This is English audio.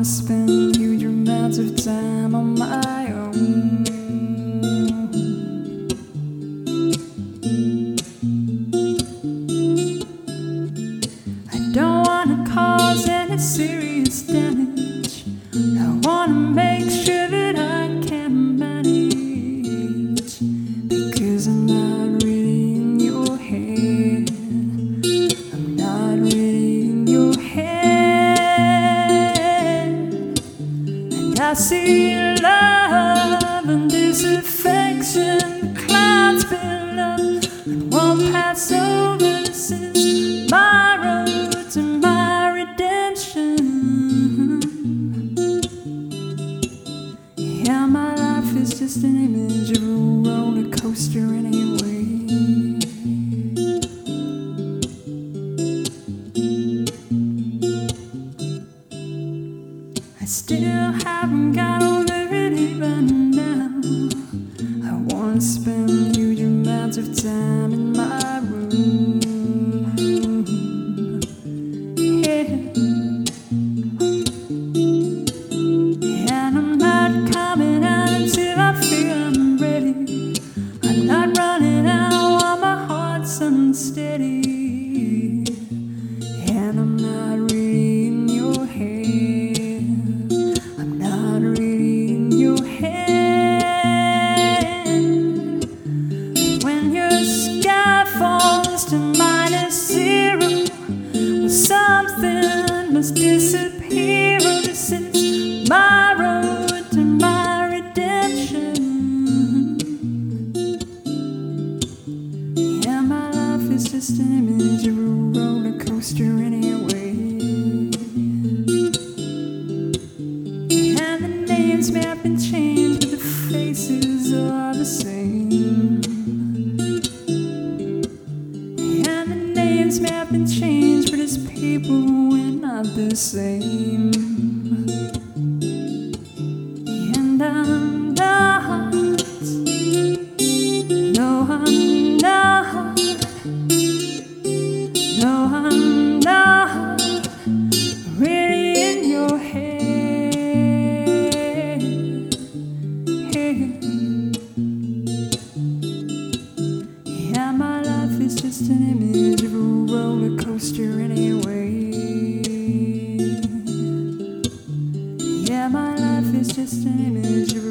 wanna spend huge amounts of time on my own. I don't wanna cause any serious damage. I wanna make sure that I can manage, because I'm not really in your head. I'm not really in your head. And I see love and disaffection, clouds build up and won't pass over. This is my road to my redemption. Yeah, my life is just an image of a roller coaster anyway. I still haven't got over it even now. I wanna spend huge amounts of time in my room. Yeah. And I'm not coming out until I feel I'm ready. I'm not running out while my heart's unsteady. And I'm not really in your head. I'm not really in your head. When your sky falls to -0, well, something must disappear. Oh, this is my road to my redemption. Yeah, my life is just an image of a roller coaster anyway. And the names may have been changed, but the faces are the same. And the names may have been changed, but as people we're not the same. And I'm not, no, I'm not, no, I'm not really in your head. Yeah, my life is just an image of a roller coaster anyway. Yeah, my life is just an image of